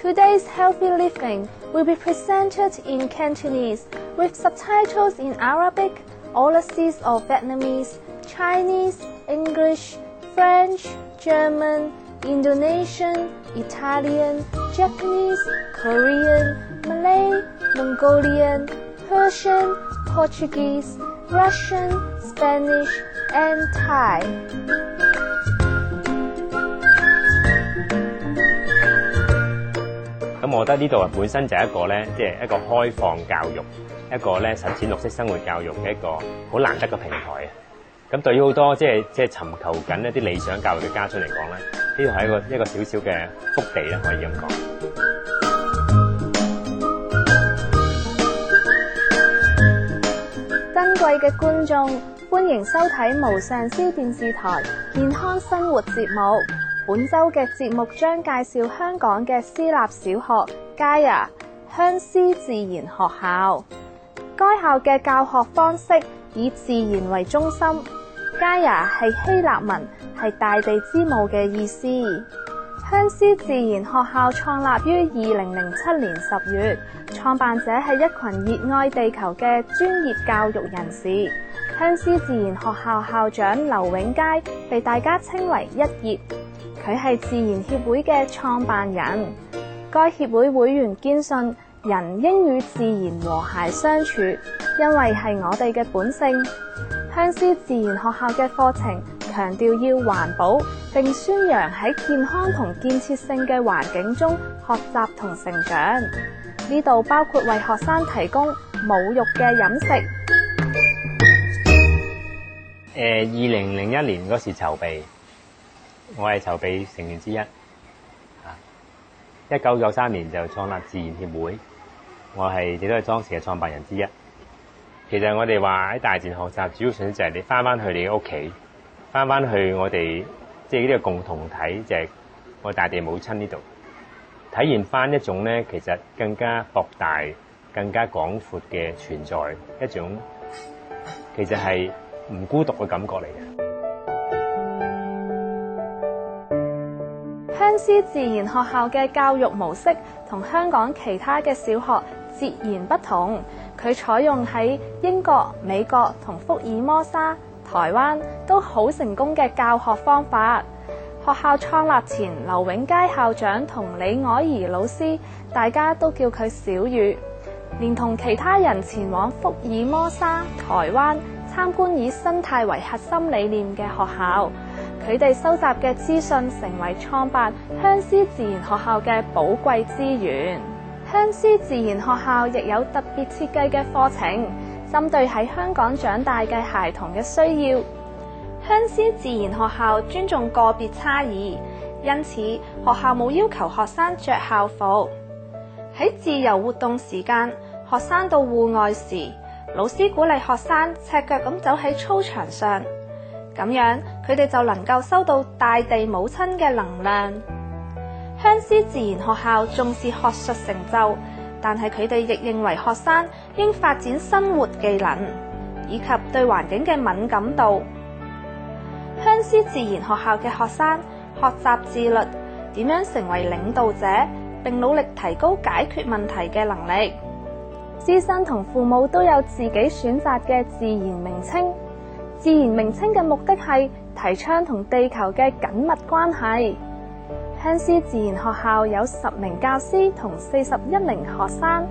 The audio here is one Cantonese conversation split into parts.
Today's healthy living will be presented in Cantonese with subtitles in Arabic, overseas or Vietnamese, Chinese, English, French, German, Indonesian, Italian, Japanese, Korean, Malay, Mongolian, Persian, Portuguese, Russian, Spanish, and Thai. 咁我覺得呢度本身就係一個咧，即係一個開放教育，一個咧實踐綠色生活教育嘅一個好難得嘅平台啊！咁對於好多即係尋求緊一啲理想教育嘅家長嚟講咧，呢個係一個小小嘅福地啦，可以咁講。 珍貴嘅觀眾，歡迎收睇無上師電視台健康生活節目。本週嘅節目將介紹香港嘅私立小學嘉雅香思自然學校。該校嘅教學方式以自然為中心。嘉雅係希臘文，係大地之母嘅意思。香思自然學校創立於2007年10月，創辦者係一群熱愛地球嘅專業教育人士。香思自然學校校長劉永佳被大家稱為一葉。佢係自然協會嘅創辦人，該協會會員堅信人應與自然和諧相處，因為係我哋嘅本性。香思自然學校嘅課程強調要環保，並宣揚喺健康同建設性嘅環境中學習同成長。呢度包括為學生提供母育嘅飲食。 2001年嗰時籌備。我係籌備成員之一，1993年就創立自然協會，我係亦都係當時嘅創辦人之一。其實我哋話喺大自然學習，主要想就係你翻去你嘅屋企，翻去我哋即係呢個共同體，就係我大地母親呢度，體驗翻一種咧，其實更加博大、更加廣闊嘅存在，一種其實係唔孤獨嘅感覺嚟嘅。 香思自然學校嘅教育模式同香港其他嘅小學截然不同，佢採用喺英國、美國同福爾摩沙、台灣都好成功嘅教學方法。學校創立前，劉永佳校長同李凱儀老師，大家都叫佢小雨，連同其他人前往福爾摩沙、台灣參觀以生態為核心理念嘅學校。佢哋收集嘅資訊成為創辦香思自然學校嘅寶貴資源。香思自然學校亦有特別設計嘅課程，針對喺香港長大嘅孩童嘅需要。香思自然學校尊重個別差異，因此學校冇要求學生着校服。喺自由活動時間，學生到戶外時，老師鼓勵學生赤腳咁走喺操場上。咁樣佢哋就能夠收到大地母親嘅能量。香思自然學校重視學術成就，但係佢哋亦認為學生應發展生活技能，以及對環境嘅敏感度。香思自然學校嘅學生學習自律，點樣成為領導者，並努力提高解決問題嘅能力。師生同父母都有自己選擇嘅自然名稱。自然名稱嘅目的係提倡同地球嘅緊密關係。香思自然學校有10名教師同41名學生。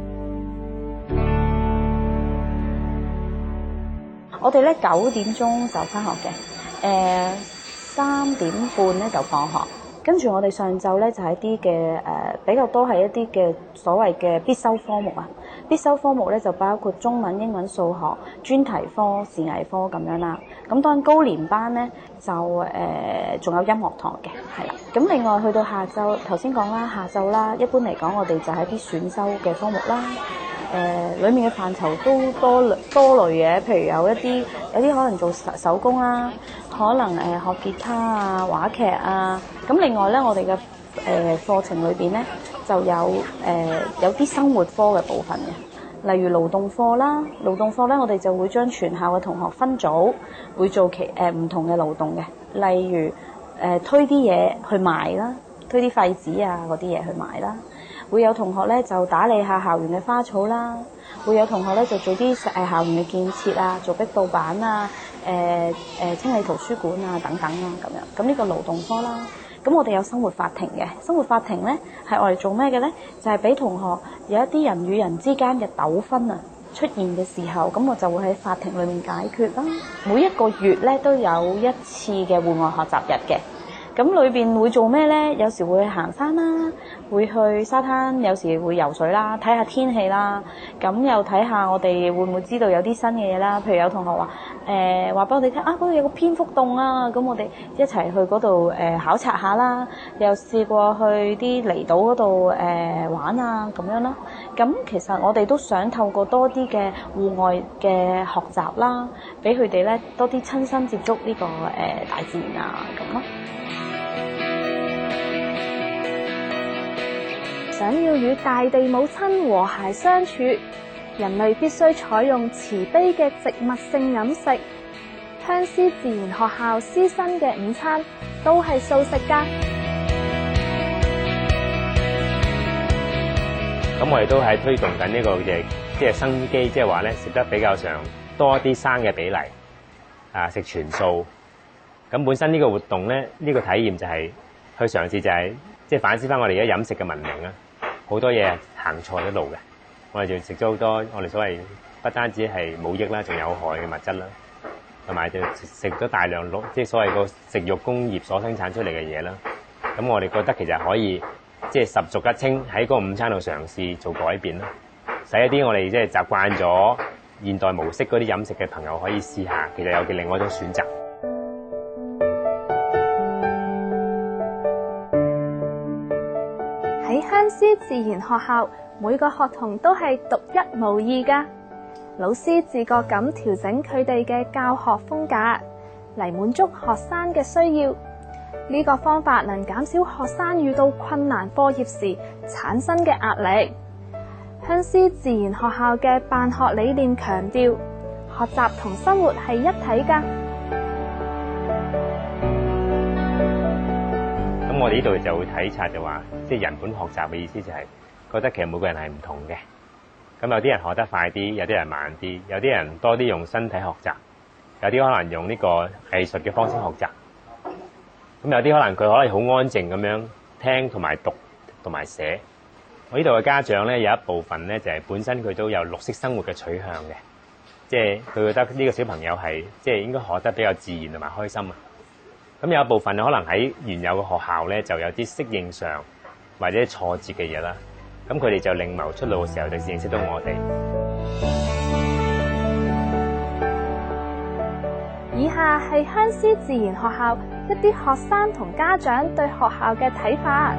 我哋咧9點鐘就返學嘅，3點半咧就放學。跟住我哋上晝咧就係一啲嘅比較多係一啲嘅所謂嘅必修科目啊。必修科目咧就包括中文、英文、數學、專題科、視藝科咁樣啦。咁當然高年班咧就仲有音樂堂嘅，係啦。咁另外去到下晝，頭先講啦，下晝啦，一般嚟講我哋就係啲選修嘅科目啦。裡面嘅範疇都多類嘅，譬如有啲可能做手工啦，可能學吉他啊、話劇啊。咁另外咧，我哋嘅課程裏邊咧就有啲生活科嘅部分嘅，例如勞動課啦。勞動課咧，我哋就會將全校嘅同學分組，會做唔同嘅勞動嘅，例如推啲嘢去賣啦， 推啲廢紙啊嗰啲嘢去賣啦。會有同學咧就打理下校園嘅花草啦，會有同學咧就做啲校園嘅建設啊，做壁布板啊，清理圖書館啊等等啦咁樣。咁呢個勞動科啦。咁我哋有生活法庭嘅，生活法庭咧係我哋做咩嘅咧？就係俾同學有一啲人與人之間嘅糾紛啊出現嘅時候，咁我就會喺法庭裏面解決啦。每一個月咧都有一次嘅戶外學習日嘅。咁裏邊會做咩咧？有時會行山啦，會去沙灘，有時會游水啦，睇下天氣啦。咁又睇下我哋會唔會知道有啲新嘅嘢啦。譬如有同學話話俾我哋聽嗰度有個蝙蝠洞啊，咁我哋一齊去嗰度考察下啦。又試過去啲離島嗰度玩啊咁樣啦。咁其實我哋都想透過多啲嘅戶外嘅學習啦，俾佢哋咧多啲親身接觸呢個大自然啊咁咯。 想要與大地母親和諧相處，人類必須採用慈悲嘅植物性飲食。香思自然學校師生嘅午餐都係素食㗎。 咁我哋都係推動緊呢個嘅即係生機，即係話咧食得比較上多啲生嘅比例，食全素。咁本身呢個活動咧，呢個體驗就係去嘗試就係即係反思翻我哋而家飲食嘅文明啦。好多嘢行錯咗路嘅，我哋就食咗好多我哋所謂不單止係冇益啦，仲有害嘅物質啦，同埋就食咗大量即係所謂個食肉工業所生產出嚟嘅嘢啦。咁我哋覺得其實可以即係十足一清喺個午餐度嘗試做改變啦，使一啲我哋即係習慣咗現代模式嗰啲飲食嘅朋友可以試下，其實有另外一種選擇。 喺香思自然學校，每個學童都係獨一無二㗎。老師自覺咁調整佢哋嘅教學風格，嚟滿足學生嘅需要。呢個方法能減少學生遇到困難課業時產生嘅壓力。香思自然學校嘅辦學理念強調，學習同生活係一體㗎。 咁我哋呢度就會體察就話，即係人本學習嘅意思就係覺得其實每個人係唔同嘅。咁有啲人學得快啲，有啲人慢啲，有啲人多啲用身體學習，有啲可能用呢個藝術嘅方式學習。咁有啲可能佢可以好安靜咁樣聽同埋讀同埋寫。我呢度嘅家長咧有一部分咧就係本身佢都有綠色生活嘅取向嘅，即係佢覺得呢個小朋友係即係應該學得比較自然同埋開心啊。咁有一部分可能喺原有嘅學校咧就有啲適應上或者挫折嘅嘢啦，咁佢哋就另謀出路嘅時候就認識到我哋。 以下係香思自然學校一啲學生同家長對學校嘅睇法。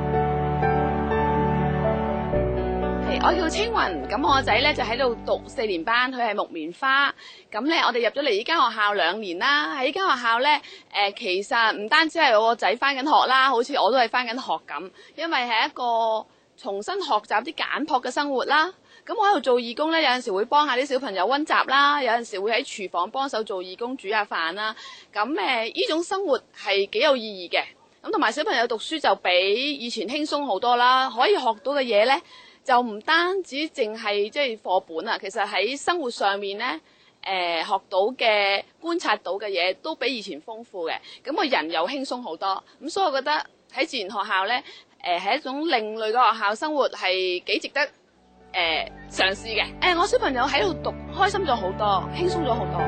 我叫青雲，咁我個仔咧就喺度讀4年班，佢係木棉花。咁咧我哋入咗嚟呢間學校2年啦。喺呢間學校咧，其實唔單止係我個仔翻緊學啦，好似我都係翻緊學咁，因為係一個重新學習啲簡樸嘅生活啦。咁我喺度做義工咧，有陣時會幫下啲小朋友溫習啦，有陣時會喺廚房幫手做義工煮下飯啦。咁呢種生活係幾有意義嘅。咁同埋小朋友讀書就比以前輕鬆好多啦，可以學到嘅嘢咧，就唔單止淨係即係課本啊，其實喺生活上面咧，學到嘅、觀察到嘅嘢都比以前豐富嘅。咁個人又輕鬆好多。咁所以我覺得喺自然學校咧，係一種另類嘅學校生活，係幾值得嘗試嘅。我小朋友喺度讀，開心咗好多，輕鬆咗好多。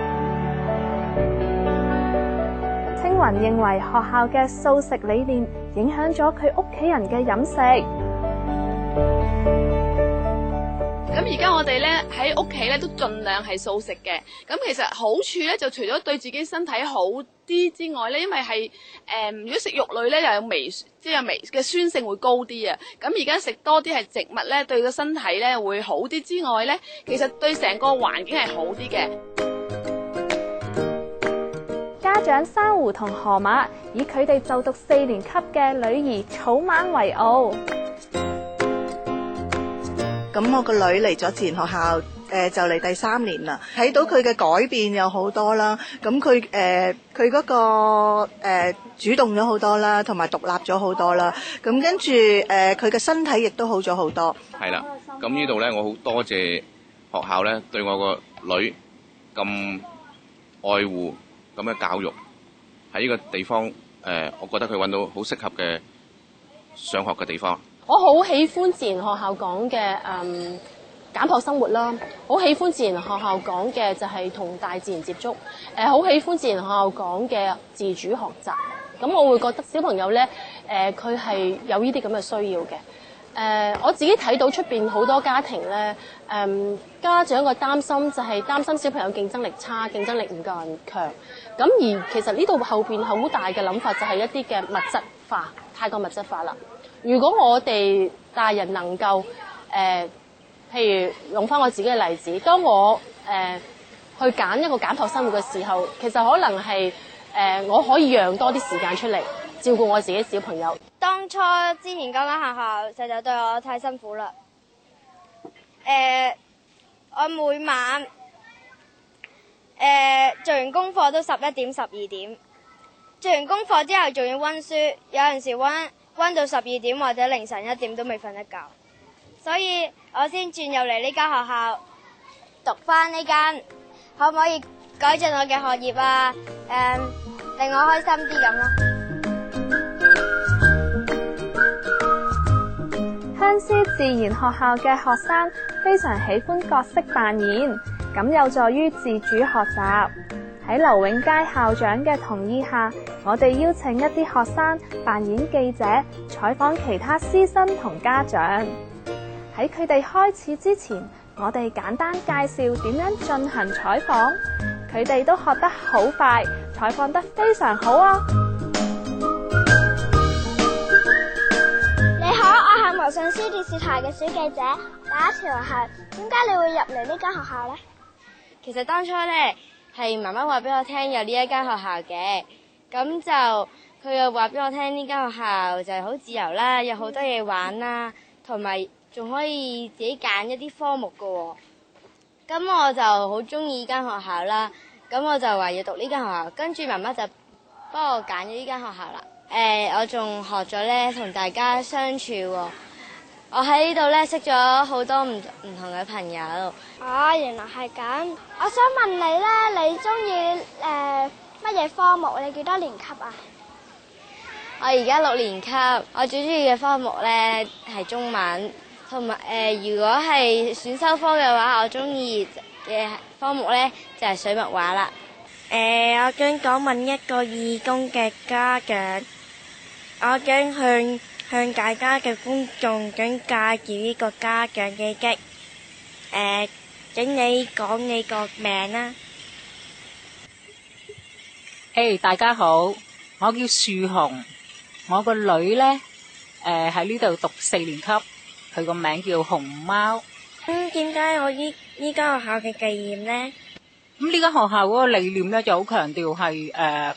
青雲認為學校嘅素食理念影響咗佢屋企人嘅飲食。 咁而家我哋咧喺屋企咧都盡量係素食嘅。咁其實好處咧就除咗對自己身體好啲之外咧，因為係如果食肉類咧又有微，即係有微嘅酸性會高啲啊。咁而家食多啲係植物咧，對個身體咧會好啲之外咧，其實對成個環境係好啲嘅。 家長珊瑚同河馬以佢哋就讀4年級嘅女兒草蜢為傲。 咁我個女嚟咗自然學校就嚟第3年啦，睇到佢嘅改變有好多啦。咁佢嗰個主動咗好多啦，同埋獨立咗好多啦。咁跟住佢嘅身體亦都好咗好多。 係啦，咁呢度咧，我好多謝學校咧對我個女咁愛護咁嘅教育，喺呢個地方我覺得佢揾到好適合嘅上學嘅地方。 我好喜歡自然學校講嘅簡樸生活啦，好喜歡自然學校講嘅就係同大自然接觸，好喜歡自然學校講嘅自主學習。咁我會覺得小朋友咧，佢係有呢啲咁嘅需要嘅。我自己睇到出邊好多家庭咧，家長個擔心就係擔心小朋友競爭力差，競爭力唔夠人強。咁而其實呢度後邊好大嘅諗法就係一啲嘅物質化，太過物質化啦。如果我哋大人能夠譬如用翻我自己嘅例子，當我去揀一個簡樸生活嘅時候，其實可能係我可以讓多啲時間出嚟照顧我自己小朋友。 當初之前嗰間學校實在對我太辛苦啦。我每晚做完功課都11點12點，做完功課之後仲要溫書，有陣時溫到12點或者凌晨1點都未瞓得覺，所以我先轉入嚟呢間學校讀翻呢間，可唔可以改進我嘅學業啊？令我開心啲咁咯。 鄉師自然學校嘅學生非常喜歡角色扮演，咁有助於自主學習。喺劉永佳校長嘅同意下，我哋邀請一啲學生扮演記者，採訪其他師生同家長。喺佢哋開始之前，我哋簡單介紹點樣進行採訪，佢哋都學得好快，採訪得非常好啊！ 你好，我係無信書電視台嘅小記者。第一條係點解你會入嚟呢間學校呢？ 其實當初呢，係媽媽話俾我聽有呢一間學校嘅，咁就佢又話俾我聽呢間學校就係好自由啦，有好多嘢玩啦，同埋仲可以自己揀一啲科目㗎喎。咁我就好中意呢間學校啦，咁我就話要讀呢間學校，跟住媽媽就幫我揀咗呢間學校啦。我仲學咗咧同大家相處喎，我喺呢度咧識咗好多唔同嘅朋友。 哦，原來係咁。我想問你咧，你中意乜嘢科目？你幾多年級啊？ 我而家6年級，我最中意嘅科目咧係中文，同埋如果係選修科嘅話，我中意嘅科目咧就係水墨畫啦。 我想講問一個義工嘅家長，我想向大家嘅觀眾想介紹呢個家長嘅記。請你講你個名啦。 大家好，我叫樹紅，我個女呢喺呢度讀4年級，佢個名叫熊貓。 點解我依間學校嘅紀念呢？ 咁呢間學校嗰個理念咧就好強調係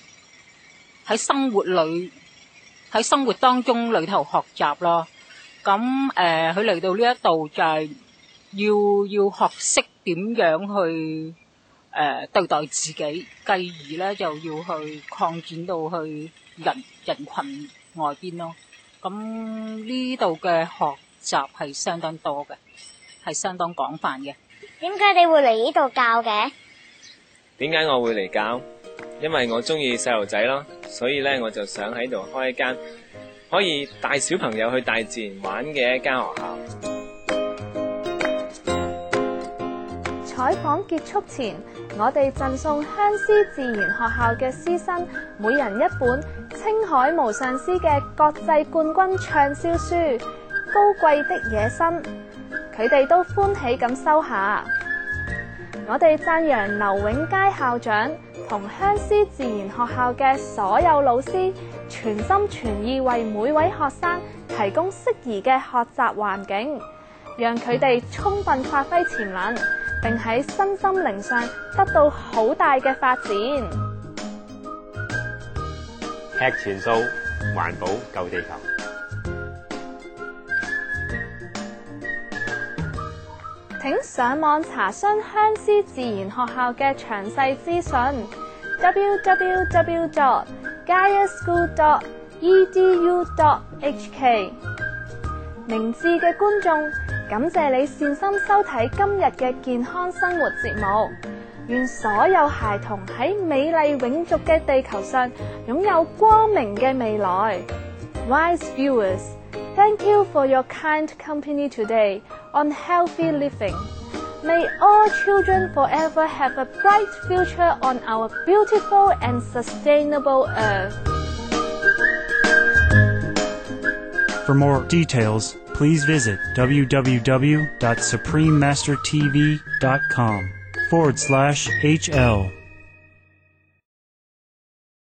喺生活當中裏頭學習咯。咁佢嚟到呢一度就係要學識點樣去對待自己，繼而咧就要去擴展到去人群外邊咯。咁呢度嘅學習係相當多嘅，係相當廣泛嘅。 點解你會嚟呢度教嘅？ 點解我會嚟教？因為我中意細路仔咯，所以咧我就想喺度開一間可以帶小朋友去大自然玩嘅一間學校。 採訪結束前，我哋贈送鄉師自然學校嘅師生每人一本青海無上師嘅國際冠軍暢銷書《高貴的野生》，佢哋都歡喜咁收下。我哋讚揚劉永佳校長同鄉師自然學校嘅所有老師，全心全意為每位學生提供適宜嘅學習環境，讓佢哋充分發揮潛能，並喺身心靈上得到好大嘅發展。 吃全素，環保救地球。 請上網查詢香思自然學校嘅詳細資訊 www.gaiyaschool.edu.hk。 明智嘅觀眾，感謝你善心收睇今日嘅健康生活節目。願所有孩童喺美麗永續嘅地球上擁有光明嘅未來。Wise viewers, thank you for your kind company today on Healthy Living. May all children forever have a bright future on our beautiful and sustainable earth. For more details, please visit www.suprememastertv.com/HL.